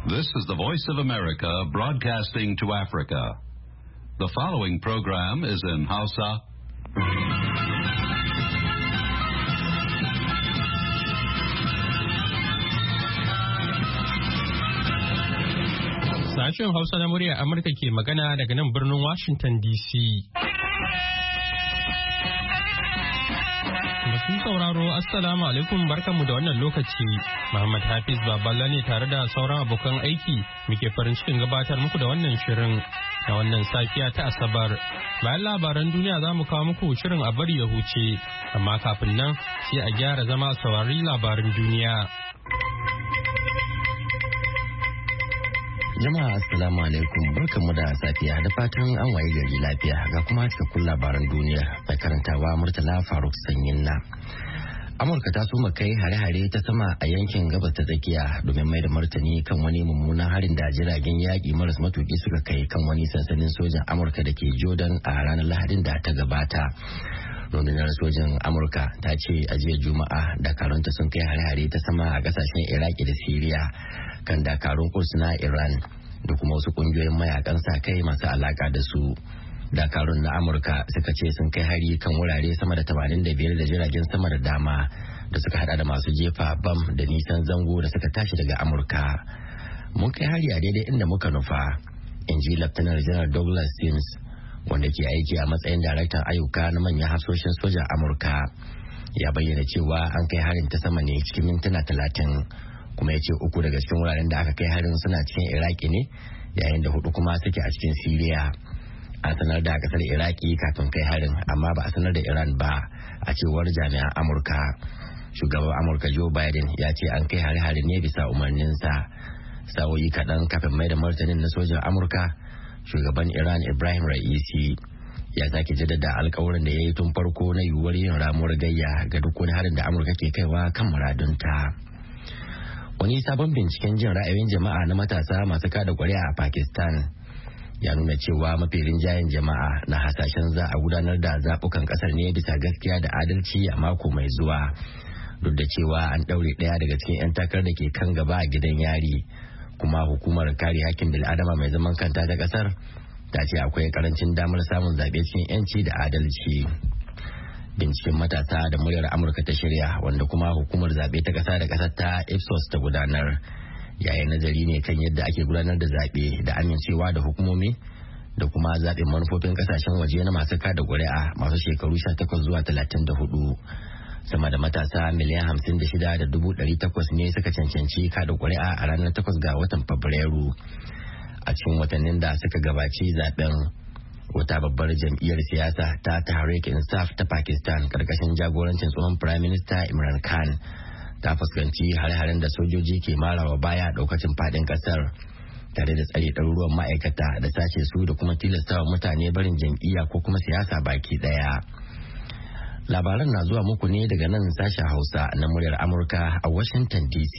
This is the Voice of America broadcasting to Africa. The following program is in Hausa. Sashen Hausa na murya Amurka ke magana daga nan birnin Washington DC. Masu sauraro, Assalamu alaikum, barkanmu da wannan lokaci. Muhammad Hafiz Baballa ne tare da sauran abokan aiki muke farin cikin gabatar muku da wannan shirin na wannan safiya ta Asabar. Bayan labaran duniya za mu kawo muku shirin a bari ya huce, amma kafin nan sai a gyara zama a saurari labaran duniya. Jama'a assalamu alaikum, barkanmu da safiya da fatan an waye gari lafiya ga kuma cikakkun labaran duniya mai karantawa Murtala Faruk Sanyinna. Amurka ta soma kai hare-hare ta sama a yankin gabas ta tsakiya domin mai da martani kan wani mummunan harin da jiragen yaƙi maras matuƙi suka kai kan wani sansanin sojan Amurka da ke Jordan a ranar Lahadin da ta gabata. Rundunar sojin Amurka ta ce a jiya Juma'a dakarunta sun kai hare-hare ta sama a kasashen Iraki da Siriya kan dakarun Quds na Iran da kuma wasu kungiyoyin mayakan sa kai masu alaka da su. Dakarun na Amurka suka ce sun kai hari kan wurare sama da 85 da jiragen sama da dama da suka hada da masu jefa bam da nisan zango da suka tashi daga Amurka. Mun kai hari a daidai inda muka nufa, in ji Laftanar Janar Douglas Sims, wanda ke aiki a matsayin daraktan ayyuka na manyan hafsoshin sojan Amurka. Ya bayyana cewa an kai harin ta sama ne cikin mintuna 30, kuma ya ce 3 daga cikin wuraren da aka kai harin suna cikin Iraki ne, yayin da 4 kuma suke a cikin Siriya. An sanar da kasar Iraki kafin kai harin, amma ba a sanar da Iran ba, a cewar jami'an Amurka. Shugaban Amurka Joe Biden ya ce an kai hare-hare ne bisa umarninsa. Sa'o'i kaɗan kafin mai da martanin na sojan Amurka, shugaban Iran Ibrahim Ra'isi ya sake jaddada alkawarin da ya yi tun farko na yiwuwar yin ramuwar gayya ga duk wani harin da Amurka ke kaiwa kan muradunta. Wani sabon binciken jin ra'ayoyin jama'a na matasa masu kada ƙuri'a a Pakistan ya nuna cewa mafi rinjayen jama'a na hasashen za a gudanar da zaɓukan ƙasar ne bisa gaskiya da adalci a mako mai zuwa, duk da cewa an ɗaure ɗaya daga cikin 'yan takarar da ke kan gaba a gidan yari. Kuma hukumar kare hakkin bil'adama mai zaman kanta ta kasar ta ce akwai karancin damar samun zaɓe cikin 'yanci da adalci. Binciken matasa da muryar Amurka ta shirya, wanda kuma hukumar zaɓe ta ƙasa da ƙasar ta Ipsos ta gudanar, yayin nazari ne kan yadda ake gudanar da zaɓe da amincewa da hukumomi da kuma zaɓen manufofin ƙasashen waje na masu kada ƙuri'a masu shekaru 18 zuwa 34. Sama da matasa miliyan 56,800 ne suka cancanci kada ƙuri'a a ranar 8 ga watan Fabrairu. A cikin watannin da suka gabaci zaben, wata babbar jam'iyyar siyasa ta Tehreek Insaf ta Pakistan karkashin jagorancin tsohon Prime Minister Imran Khan ta fuskanci hare-haren da sojoji ke marawa baya daukacin fadin kasar, tare da tsare ɗaruruwan ma'aikata da sace su da kuma tilastawa mutane barin jam'iyya ko kuma siyasa baki ɗaya. Labaran na zuwa muku ne daga nan sashen Hausa na muryar Amurka a Washington DC.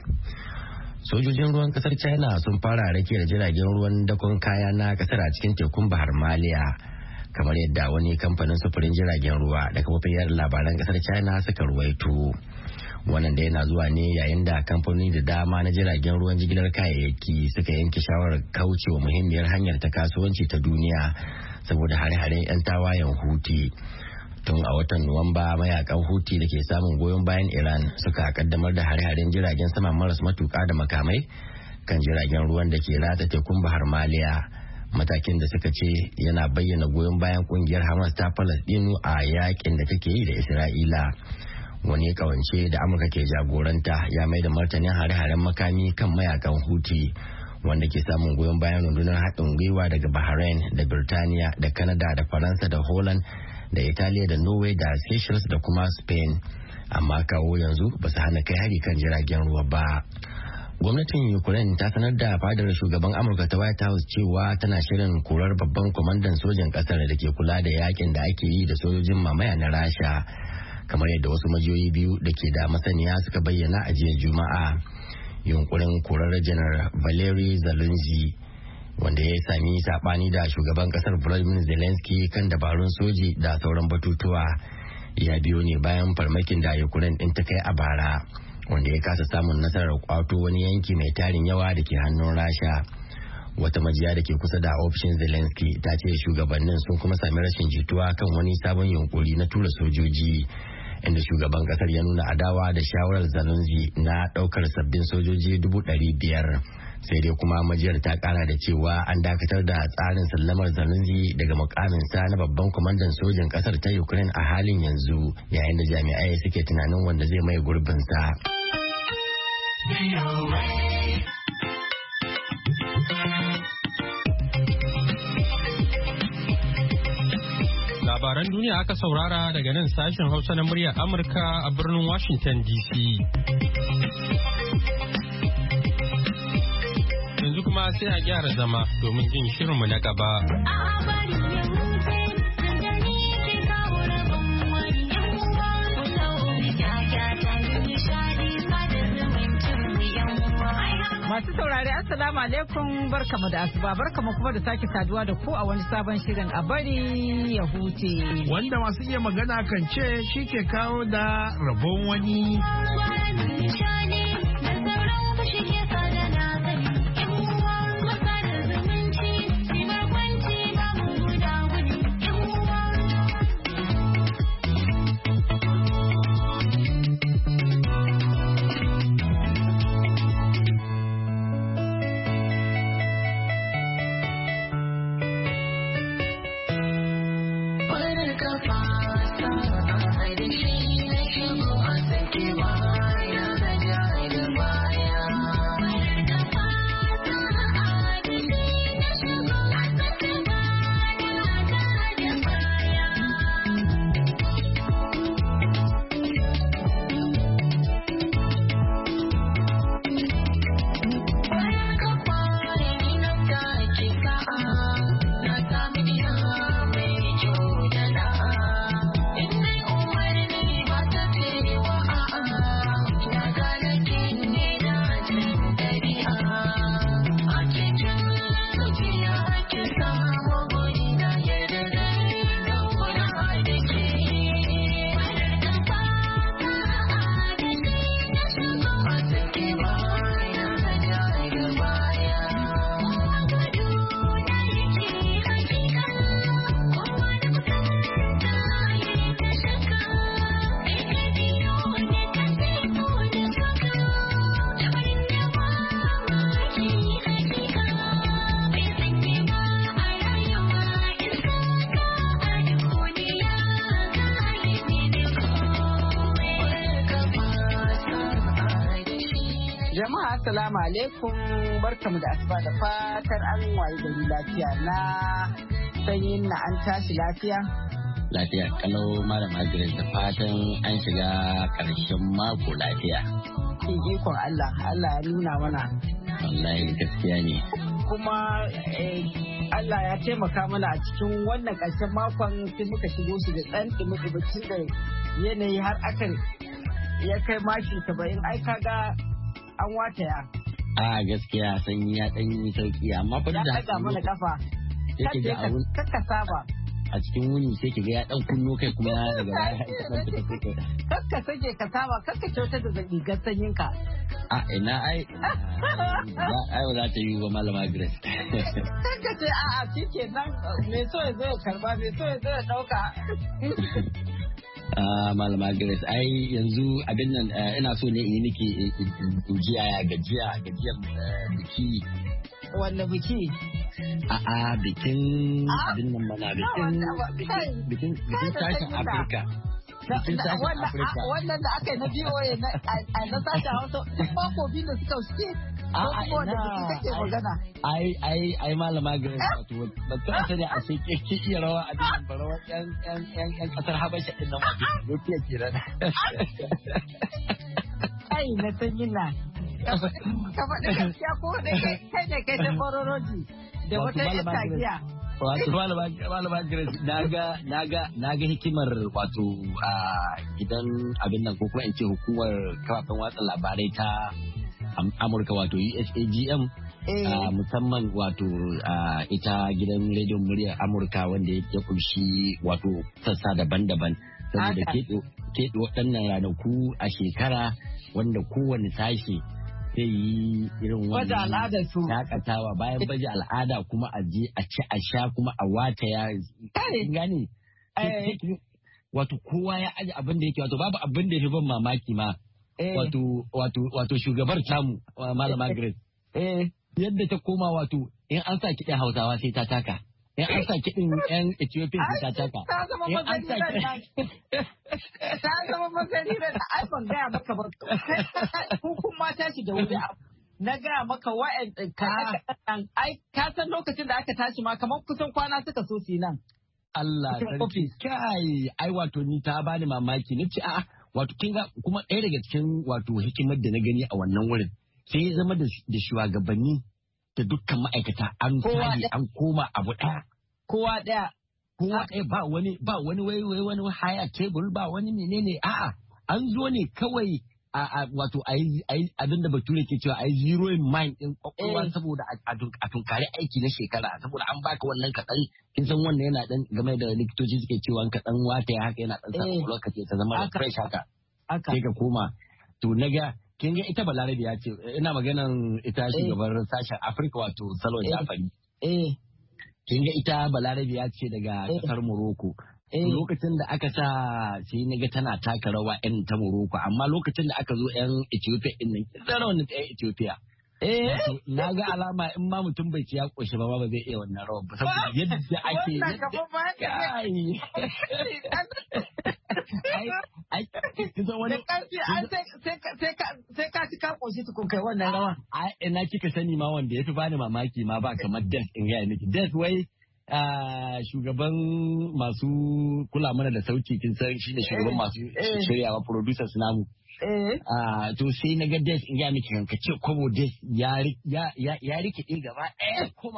Sojojin ruwan kasar China sun fara rakiyar jiragen ruwan dakon kaya na kasar a cikin tekun Bahar Maliya, kamar yadda wani kamfanin sufurin jiragen ruwa da kafofin labaran kasar China suka ruwaito. Wannan da yana zuwa ne yayin da kamfanoni da dama na jiragen ruwan jigilar kayayyaki suka yanke shawarar kaucewa muhimmiyar hanyar ta kasuwanci ta duniya saboda hare-haren 'yan tawayen Houthi. Tun a watan Nuwamba, mayakan Houthi da ke samun goyon bayan Iran suka kaddamar da hare-haren jiragen sama maras matuka da makamai kan jiragen ruwan da ke ratsa tekun Bahar Maliya, matakin da suka ce yana bayyana goyon bayan kungiyar Hamas ta Falastinu a yakin da take yi da Isra'ila. Wani kawance da Amurka ke jagoranta ya mai da martanin hare-haren makami kan mayakan Houthi, wanda ke samun goyon bayan rundunar haɗin gwiwa daga Bahrain da Birtaniya da Canada da Faransa da Holland da Italiya da Norway da Seychelles da kuma Spain, amma kawo yanzu ba su hana kai hari kan jiragen ruwa ba. Gwamnatin Ukraine ta sanar da fadar shugaban Amurka ta White House cewa tana shirin korar babban kwamandan sojan kasar da ke kula da yakin da ake yi da sojojin mamaya na Rasha, kamar yadda wasu majiyoyi biyu da ke da masaniya suka bayyana a jiya Juma'a. Yunkurin korar Janar Valery Zelensky, wanda ya sami sabani da shugaban kasar Volodymyr Zelensky kan dabarun soji da sauran batutuwa, ya biyo ne bayan farmakin da Ukraine din ta kai a bara, wanda ya kasa samun nasarar kwato wani yanki mai tarin yawa da ke hannun Rasha. Wata majiya da ke kusa da ofishin Zelensky ta ce shugabannin sun kuma sami rashin jituwa kan wani sabon yunkuri na tura sojoji, inda shugaban kasar ya nuna adawa da shawarar Zelensky na daukar sabbin sojoji 500,000. Sai dai kuma majiyar ta kara da cewa an dakatar da tsarin sallamar Zelensky daga mukaminsa na babban kwamandan sojin kasar ta Ukraine a halin yanzu, yayin da jami'ai suke tunanin wanda zai mai gurbinsa. Labaran duniya aka saurara daga nan sashen Hausa na muryar Amurka a birnin Washington DC. Yanzu kuma sai a gyara zama domin jin shirinmu na gaba. Masu saurari Assalamu alaikum, barkamu da asuba, barkamu kuma da sake saduwa da ku a wani sabon shirin a bari ya huce. Wanda masu iya magana kan ce shi ke kawo da rabon wani. Assalamu alaikum, barkamu da asuba da fatar an waye gari lafiya na sanyin na an tashi lafiya. Lafiya kalau Malam Margaret, da fatan an shiga karshen mako lafiya. Ikon Allah, Allah ya nuna mana. Wallahi gaskiya ne. Kuma Allah ya taimaka mana a cikin wannan karshen makon sai muka shigo shi da ɗan ɗumi-ɗumicin da yanayi har akan ya kai maki 70 ai kaga an wataya. A gaskiya sanyi ya dan yi sauki amma fa da haka mana kafa. Yake da abun kakka saba. A cikin wuni sai kiga ya dan kunno kai kuma ya daga baya dan fita kai. Kakka sake ka saba, kakka kyautar da rigar sanyin ka. A ina ai za ta yi wa Malama Grace. Kakka ce a'a shikenan me so ya zo ya karba, me so ya zo ya dauka. Malama Grace, ai yanzu abin nan ina so ne in yi miki gajiyar biki. Wanne biki? A'a bikin abin nan mana bikin tashin Afirka. Bikin tashin Afirka. Wannan da aka yi na BOA na sashen Hausa duk mako biyu da suka wuce. Ai Malama Grace wato ba ta sani a sai ke iya rawa a cikin barawar yan kasar Habasha din nan wato Ethiopia kenan. Ai na san yana. Ka faɗi gaskiya ko ne kai ne kai ta kororoji da wata itaciya. Wato Malama Grace na ga hikimar wato a gidan abin nan ko kuma in ce hukumar kafafen watsa labarai ta Amurka wato USAGM musamman wato ita gidan rediyon muryar Amurka wanda ya kunshi wato sassa daban-daban saboda keɓe waɗannan ranaku a shekara wanda kowane sashi zai yi irin baje al'ada su shakatawa bayan baje al'ada kuma a je a ci a sha kuma a wata ya gane wato kowa ya aji abin da yake wato babu abin da ya fi ban mamaki ma wato shugabar tamu malama Grace yadda ta koma wato in an sa kiɗin Hausawa sai ta taka in an sa kiɗin yan Ethiopia sai ta taka ta zama mazarira da ai ban gaya maka ba hukun mata shi da wuri na gaya maka wa'yan ai ka san lokacin da aka tashi ma kamar kusan kwana suka so su nan Allah sarki kai ai wato ni ta bani mamaki na ce a'a wato kin ga kuma ɗaya daga cikin wato hikimar da na gani a wannan wurin sai ya zama da shugabanni da dukkan ma'aikata an tare an koma abu ɗaya kowa ɗaya ba wani wani haya tebur ba wani menene a'a an zo ne kawai wato a yi abin da bature ke cewa a yi zero in mind din kwakwalwa saboda a tunkari aiki na shekara saboda an baka wannan kaɗan kin san wannan yana dan game da likitoci suke cewa kaɗan wata ya haka yana dan sa kwakwalwa ka ce ta zama fresh haka sai ka koma to naga kin ga ita Balarabe ya ce ina maganan ita shugabar sashen Afirka wato Salon Jafari kin ga ita Balarabe ya ce daga kasar Morocco lokacin da aka sa sai na ga tana taka rawa yan ta Morocco amma lokacin da aka zo yan Ethiopia din nan kin rawan ta Ethiopia na ga alama in ma mutum bai ci ya koshi ba zai iya wannan rawan ba saboda yadda ake sai ka ci ka koshi tukun kai wannan rawan ina kika sani ma wanda yafi bani mamaki ma ba kamar Des in ga miki Des wai shugaban masu kula mana da sauti kin san shi ne shugaban masu shiryawa producers namu to sai na ga Des in ga miki kanka ce kobo Des ya rikide gaba ɗaya kuma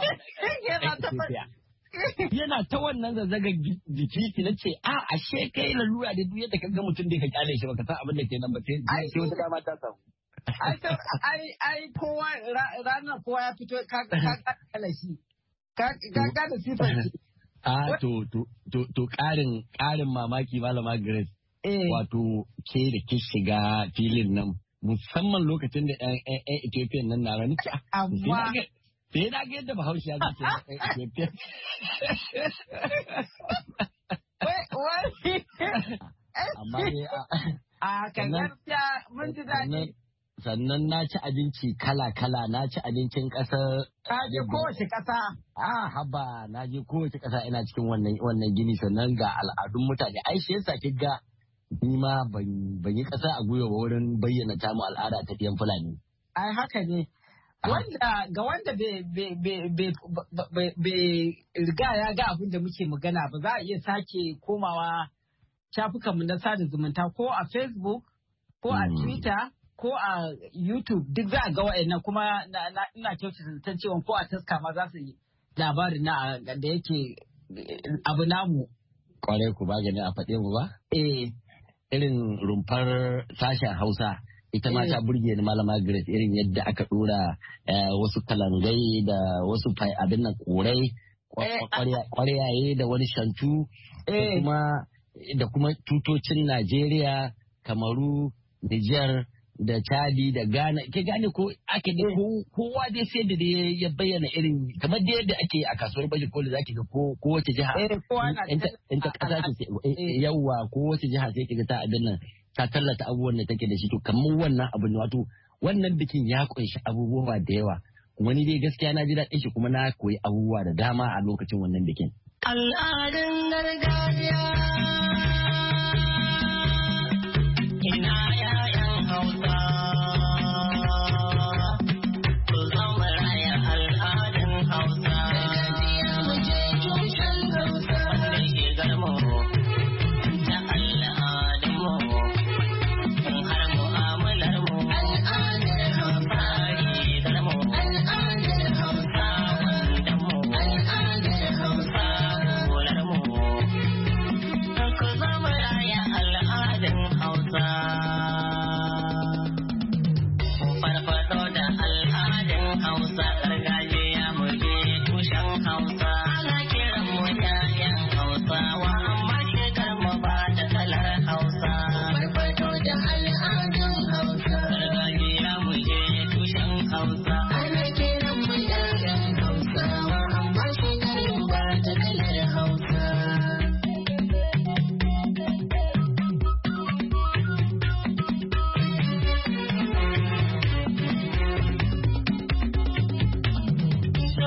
yana ta wannan zazzaga jiki na ce ashe kai lalura da duk yadda ka ga mutum da ka kyale shi baka san abin da ke nan ba sai wata dama ta samu ai kowa ranar kowa ya fito ka kala shi ka da sifar to ƙarin mamaki malama Grace wato ke da ke shiga filin nan musamman lokacin da yan Ethiopian nan na ranar sai na ga yadda Bahaushe ya zace yan Ethiopia amma dai mun ji daɗi sannan na ci abinci kala-kala na ci abincin ƙasar. Ka je kowace ƙasa? Haba na je kowace ƙasa ina cikin wannan gini sannan ga al'adun mutane. Ai shi yasa ki ga ni ma ban yi ƙasa a gwiwa wurin bayyana tamu al'ada ta ɗiyan Fulani. Ai haka ne. Ga wanda bai riga ya ga abin da muke magana ba za a iya sake komawa shafukanmu na sada zumunta ko a Facebook ko a Twitter. Ko a YouTube duk za a ga wa'annan kuma ina kyautata cewa ko a taska ma za su yi labarin na da yake abu namu. Kwarai ku ba gani a faɗe mu ba? Irin rumfar sashen Hausa ita ma ta burge ni malama Grace irin yadda aka ɗora wasu kalangai da wasu abin nan korai kwaryaye da wani shantu da kuma tutocin Najeriya, Kamaru, Nijar da Chadi da Ghana ke gane ko ake da kowa dai sai da ya bayyana irin kamar da yadda ake a kasuwar baje koli zaki ga ko wace jiha in ta kasa ce yawa ko wace jiha sai kiga ta abin nan ta tallata abubuwan da take da shi to kamar wannan abu ne wato wannan bikin ya kunshi abubuwa da yawa kuma ni dai gaskiya na ji daɗin shi kuma na koyi abubuwa da dama a lokacin wannan bikin al'adun gargajiya ina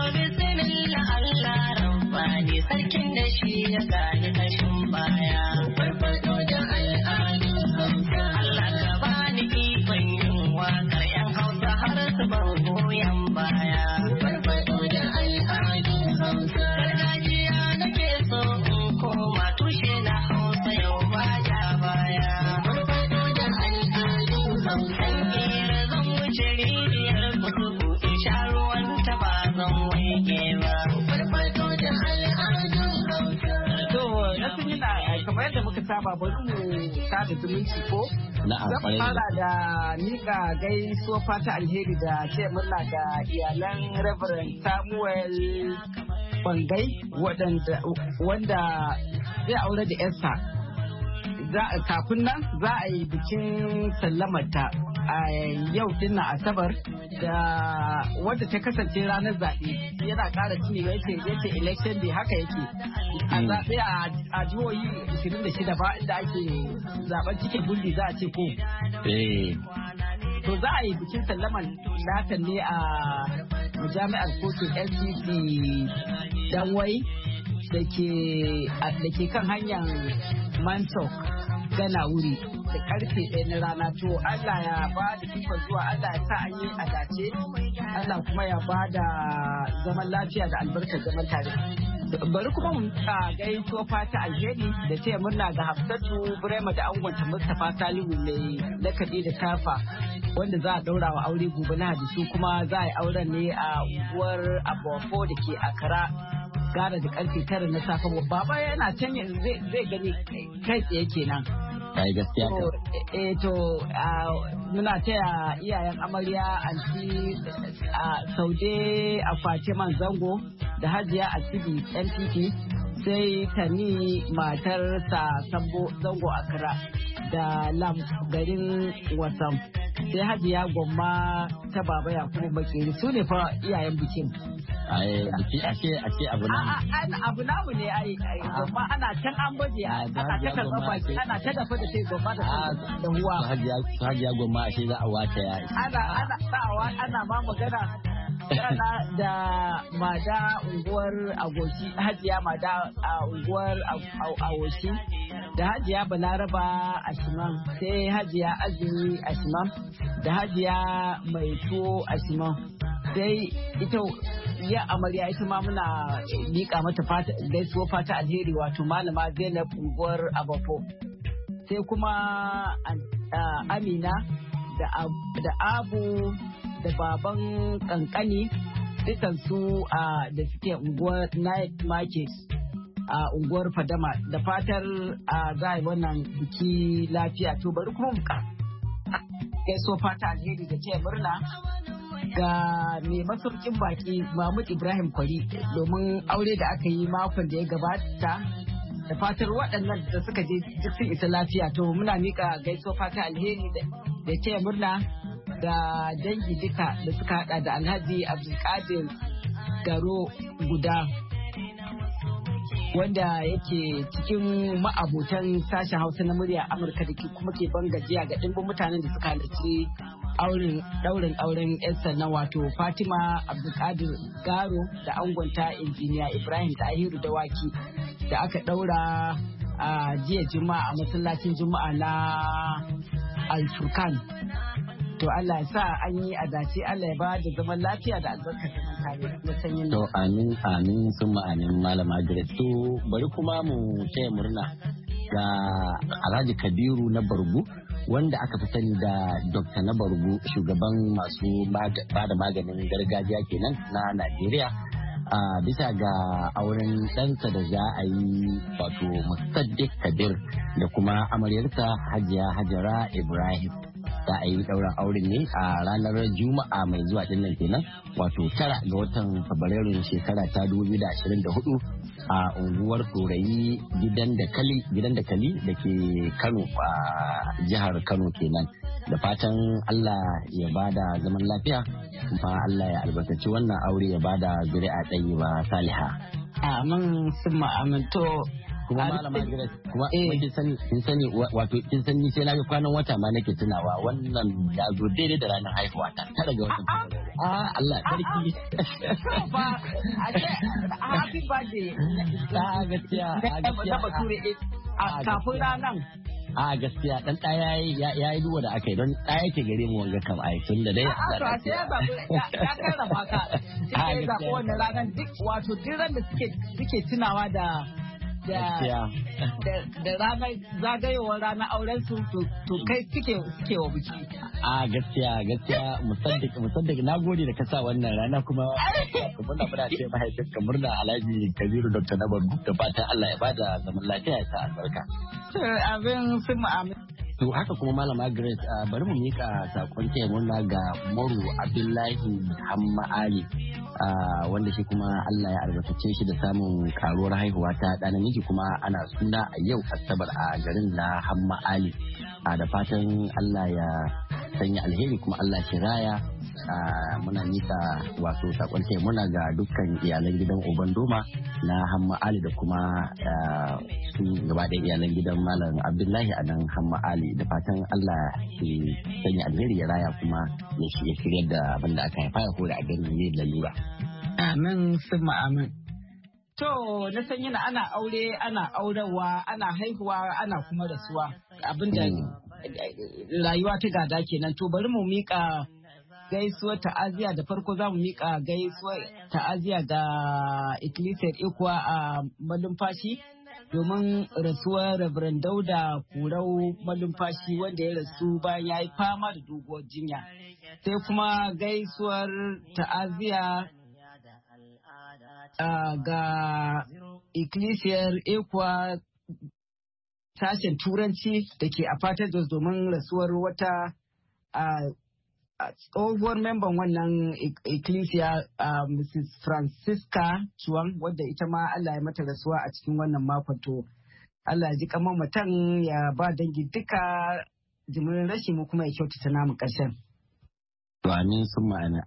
bismillah Allah rabbani sarkin da shi ya gani kashin baya. Farfado da al'adun Hausa. Allah ka bani ikon yin waƙar 'yan Hausa har su ban goyon baya. Farfado da al'adun Hausa. Gargajiya nake so in koma tushe na Hausa yau ba ja baya. Farfado da al'adun Hausa. Zan wuce rijiyar kutubu in sha ruwan ta ba zan waike ba. Farfado da al'adun Hausa. To, na sun yi na kamar yadda muka saba bari mu sada zumunci ko? Zan fara da nika gaisuwa fata alheri da ce murna ga iyalan Reverend Samuel Bangai wanda zai aure da yarsa. Kafin nan za a yi bikin sallamarta a yau dinnan Asabar da wadda ta kasance ranar zaɓe yana ƙara tuni yace election day haka yake a zaɓe a jihohi 26 ba inda ake zaɓen cikin gundi za a ce ko. To za a yi bikin sallaman latan ne a jami'ar kotun LCC Danwai da ke kan hanyar Mantok Gana wuri da karfe 1 na rana. To Allah ya ba da ikon zuwa, Allah ya sa an yi a dace, Allah kuma ya ba da zaman lafiya da albarkar zaman tare. Bari kuma mu gaisuwa fata alheri da taya murna ga Hafsatu Burema da angonta Mustapha Salihu mai lakabi da Tafa wanda za a daura wa aure gobe Lahadi, su kuma za a yi auren ne a unguwar Abofo da ke Accra gara da karfe 9 na safe. Baba yana can zai gani kai tsaye kenan. Kai gaskiya to muna taya iyayen amarya anti Saude a Fatiman Zango da Hajiya Asibi NPP, sai Tani matarsa Sambo Zango Accra da Lam garin Wasam, sai Hajiya Gwamma ta Baba Yakubu Bakeri. Su ne fa iyayen bikin. Biki ashe abu namu. Abu namu ne ai Gwamma ana can an baje ana ta karɓar baki ana ta dafa da sai Gwamma da huwa. Hajiya Gwamma ashe za a wace ya. Ana ma magana da mada unguwar Agoshi, Hajiya mada a unguwar Agoshi da Hajiya Balaraba Ashimam, sai Hajiya Azumi Ashimam da Hajiya Mai Tuwo Ashimam, sai ita ya amarya ita ma muna miƙa mata gaisuwa fata alheri wato malama Zainab unguwar Abafo, sai kuma Amina da Abu da baban kankani dukansu da suke unguwar Night Market a unguwar Fadama, da fatar za a yi wannan biki lafiya. To bari kuma mu gaiso fata alheri da ce murna ga mai masaukin baki Mahmud Ibrahim Kwari domin aure da aka yi makon da ya gabata, da fatar waɗannan da suka je duk sun isa lafiya. To muna mika gaiso fata alheri da ce murna da dangi duka da suka hada da Alhaji Abdulkadir Garo Guda wanda yake cikin ma'abotan sashen Hausa na murya Amurka da kuma ke ban gajiya ga dimbin mutanen da suka halarci daurin auren yarsa na wato Fatima Abdulkadir Garo da angonta injiniya Ibrahim Tahiru Dawaki da aka daura a jiya Juma'a a masallacin Juma'a na Al-Furqan. To Allah ya sa an yi a dace, Allah ya ba da zaman lafiya da albarkar zaman tare na sanyin. To amin sun ma'anin malama Grace. To bari kuma mu taya murna ga Alhaji Kabiru na Bargu wanda aka fi sani da Dr. na Bargu, shugaban masu ba da maganin gargajiya kenan na Najeriya. Bisa ga auren ɗansa da za a yi wato Musaddiq Kabir da kuma amaryarsa Hajiya Hajara Ibrahim. Za a yi ɗaurin auren ne a ranar Juma'a mai zuwa dinnan kenan wato 9 ga watan Fabrairun shekara ta 2024 a unguwar Ɗorayi gidan da kali da ke Kano a jihar Kano kenan. Da fatan Allah ya bada zaman lafiya kuma Allah ya albarkaci wannan aure ya bada zuri'a ɗaya ba saliha. Amin summa amin. To kuma malama Grace kuma kin sani wato kin sani sai na ga kwanan wata ma nake tunawa wannan ya zo daidai da ranar haihuwa ta 9 ga watan Allah sarki. Ba a ce happy birthday. Gaskiya. Da bature kafin ranar. Gaskiya dan ɗaya ya yi duwa da aka yi don ɗaya ke gare mu wanga kam ai tun da dai a sai ya karrama ka sai ya zaɓi wannan ranar duk wato duk ran da suke tunawa da ranar zagayowar ranar auren su to kai suke wa biki. Gaskiya musaddiq na gode da kasa wannan rana kuma muna ce mahaifinka murna Alhaji Kabiru Dr. Nabar da fatan Allah ya bada zaman lafiya ya sa albarka. Abin sun mu'amin. To haka kuma Malama Grace bari mu mika sakon taya murna ga Moru Abdullahi Hamma Ali wanda shi kuma Allah ya albarkace shi da samun karuwar haihuwa ta ɗan namiji kuma ana suna a yau Asabar a garin na Hamma Ali da fatan Allah ya sanya alheri kuma Allah shi raya muna mika wato sakon taya murna ga dukkan iyalan gidan Oban Doma na Hamma Ali da kuma su gaba da iyalan gidan Malam Abdullahi a nan Hamma Ali da fatan Allah ke sanya alheri ya raya kuma ya shirya da abin da aka haifa ya kore a garin ne da lura. Amin sun amin. To na san yana ana aure ana aurewa ana haihuwa ana kuma rasuwa abinda rayuwa ta gada kenan to bari mu mika gaisuwar ta'aziya da farko za mu mika gaisuwar ta'aziya ga Ecclesiar Ikwa a Malumfashi domin rasuwar Reverend Dauda Kurau Malumfashi wanda ya rasu bayan ya yi fama da doguwar jinya. Sai kuma gaisuwar ta'aziya ga Ecclesiar Ikwa sashen Turanci da ke a Fatar Jos domin rasuwar wata tsohuwar memban wannan Ecclesia Mrs. Francisca Chuang wadda ita ma Allah ya mata rasuwa a cikin wannan makon to Allah ya ji kamar mutan ya ba dangi duka jimirin rashi mu kuma ya kyautata namu ƙarshen. To amin sun ma'ana.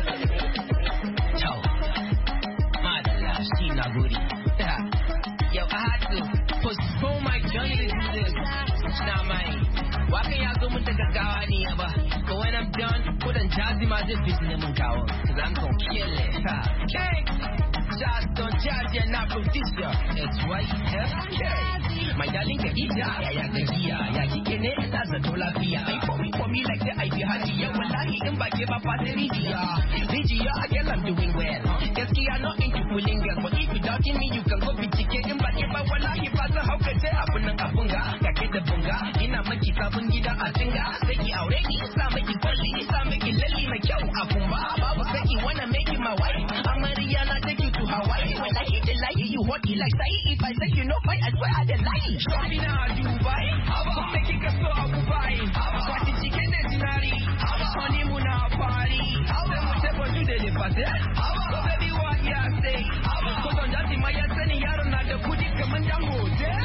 Yo, I had to postpone my journey to do this. Now, man, why can't y'all go with the gagawani? But when I'm done, put on jazzy my business in the cow. Cause I'm gonna kill it. Okay. Just don't judge you not from this year. It's right. Okay. My darling, yeah, he can it as a dollar via. For me like the Ivy Haji. Yeah, well, I am back here, Papa Lydia. I guess I'm doing well. Yes, I'm not into pulling girl, but if you doubt me, you can go be chicken. But if I want to, if I how can say up in a bunga, get the bunga, in a maki kabungida, a tinga, say you already, some make it bully, some make it lily, make you a pumba. Baba say you wanna make you my wife. I'm Mariana, take you to Hawaii. When I hit the light, you hot like say if I say you know, I swear I didn't lie. Shopping now, Dubai, make it so I'll buy. What did she get the dinari? Honeymoon now party. Then whatever do they live at it? So baby, what you say? Cause on that, my sending you on the goodie coming down hotel.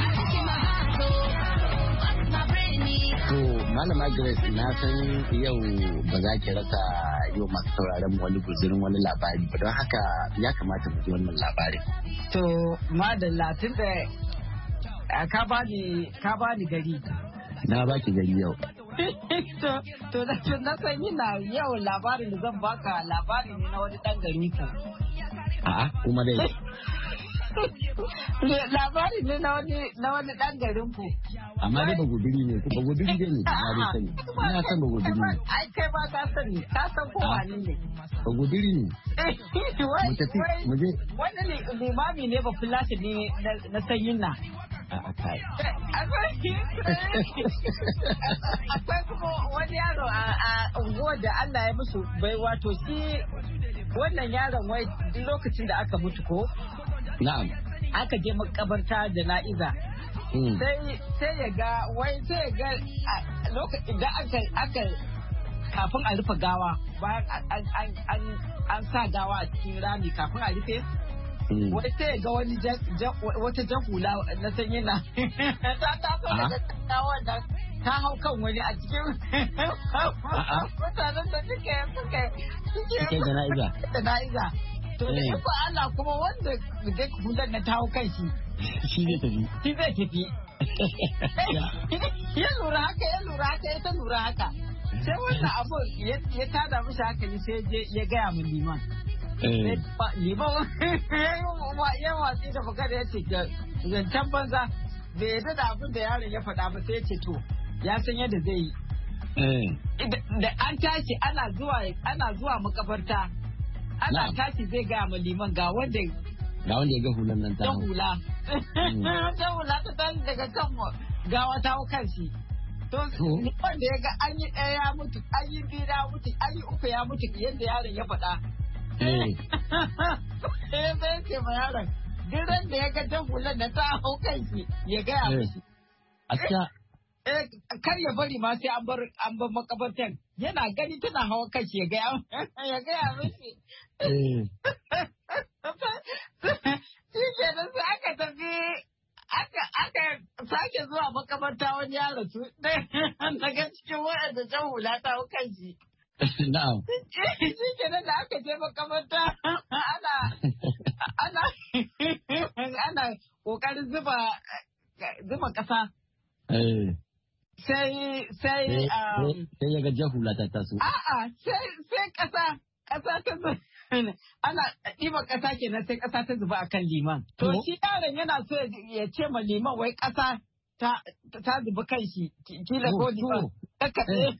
To Malama Grace na san yau ba za ki rasa yau masu sauraron wani guzurin wani labari ba don haka ya kamata mu ji wannan labarin. To madalla tun da ka bani gari. Na baki gari yau. To na san yana yau labarin da zan baka labari ne na wani dan gari ko. A'a kuma dai. Labari ne na wani dan garin ku. Amma dai bagudiri ne, bagudiri dai ne, na dai sani. Ina san bagudiri ne. Ai kai ba ka sani, ka san ko wani ne. Bagudiri ne. Mu tafi, mu je. Wani limami ne ba fulashi ne na sanyin na. Akwai kuma wani yaro a unguwar da Allah ya musu bai wato shi wannan yaron wai lokacin da aka mutu ko? Na'am. Aka je makabarta jana'iza. Sai ya ga lokacin da aka kafin a rufe gawa bayan an sa gawa a cikin rami kafin a rufe. Wai sai ga wani wata jan hula na sanyi na ta taso daga gawan da ta hau kan wani a cikin mutanen da suke jana'iza. To da iko Allah kuma wanda da hular na ta hau kan shi zai tafi. Ya lura haka, ya ta lura haka. sai wannan abu ya tada mishi hankali sai ya gaya min liman. Liman ya watsi da magana ya ce zancen banza bai yadda da abin da yaron ya faɗa ba sai ya ce to ya san yadda zai yi. Da an tashi ana zuwa makabarta ana tashi zai gaya ma liman ga wanda ya ga hulan nan ta hula. Ta hula ta tashi daga kan gawa ta hau kan shi. To liman da ya ga an yi ɗaya ya mutu, an yi biyu ya mutu, an yi uku ya mutu yadda yaron ya faɗa. Sai zai ce ma yaron duk ran da ya ga ta hulan da ta hau kan shi ya gaya mishi. Kar ya bari ma sai an bar makabartan yana gani tana hawa kashi ya gaya mishi. Shi ke da su aka tafi aka sake zuwa makabarta wani ya rasu daga cikin waɗanda jan hula ta hau kashi. Na'am. Shi ke da aka je makabarta ana ƙoƙarin zuba ƙasa. Sai ya ga jahula ta taso. A'a, sai ƙasa ta zuba. Ana ɗiba ƙasa kenan sai ƙasa ta zuba akan liman. To shi yaron yana so ya ce ma liman wai ƙasa ta zuba kan shi. Kila ko liman. Kakkaɓe.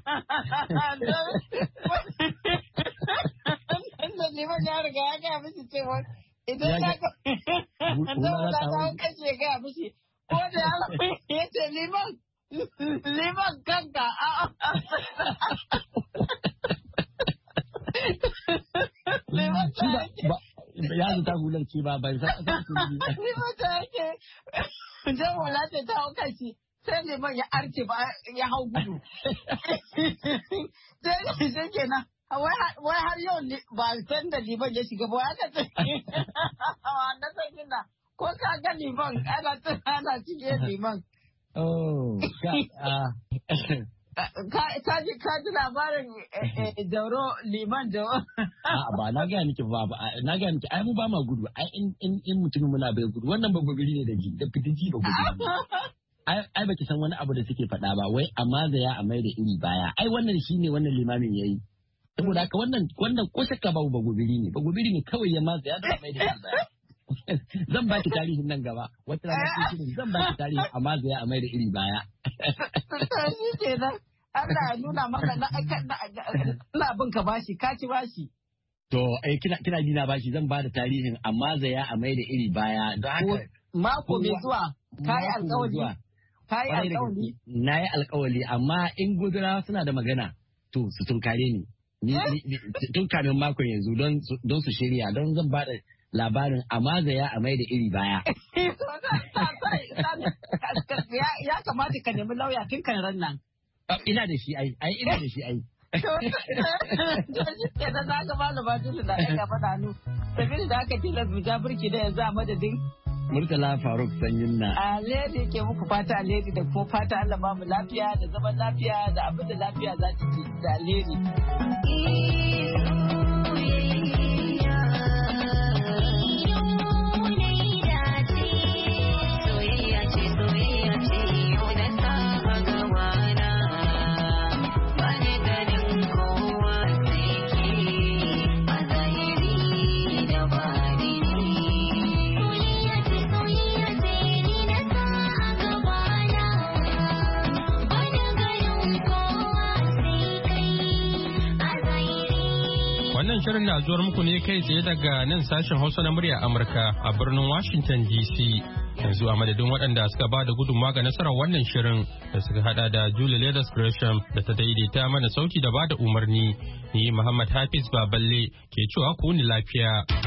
Inda liman ya riga ya gaya mishi cewa idan ya ga jahula ta hau kashe ya gaya mishi. Ko da yaron ya ce liman kanka ya zuta hular ce ba bai sa liman ta yake jan hula ce ta hau kashi sai liman ya arce ba ya hau gudu sai kenan wai har yau ba san da liman ya shiga ba ya kace wannan sakin da ko ka ga liman ana cike liman. Oh, ka ji labarin Jauro liman Jauro. Ba na gaya miki na gaya miki ai mu ba ma gudu ai in mutumin muna bai gudu wannan ba gobiri ne da fitiji ba gudu. Ai baki san wani abu da suke faɗa ba wai amma da ya amai da iri baya ai wannan shine wannan limamin yayi. Saboda haka wannan ko shakka ba gobiri ne kawai ya matsa ya da amai da iri baya. Zan baki tarihin nan gaba wata rana cikin zan baki tarihin amma zai a mai da iri baya. Shi kenan Allah ya nuna maka ina bin ka bashi ka ci bashi. To kina ji na bashi zan ba da tarihin amma zai a mai da iri baya don haka mako mai zuwa kai alƙawari. Na yi alƙawari amma in gudura suna da magana to su tunkare ni tun kamin makon yanzu don su shirya don zan ba da labarin amazaya a mai da iri baya. Ya kamata ka nemi lauya tun kan ran nan. Ina da shi ai. Kenan za ka ba da batun da aka faɗa nu. Sabili da aka tilas mu ja burki da yanzu a madadin. Murtala Faruk Sanyin na. Alheri ke muku fata alheri da ko fata Allah ba mu lafiya da zaman lafiya da abin da lafiya za ta ci da alheri. Shirin na zuwar muku ne kai tsaye daga nan sashen Hausa na murya Amurka a birnin Washington DC. Yanzu a madadin waɗanda suka ba da gudunmawa ga nasarar wannan shirin da suka hada da Julie Leathers Gresham da ta daidaita mana sauti da ba da umarni. Ni Muhammad Hafiz Baballe ke cewa ku ni lafiya.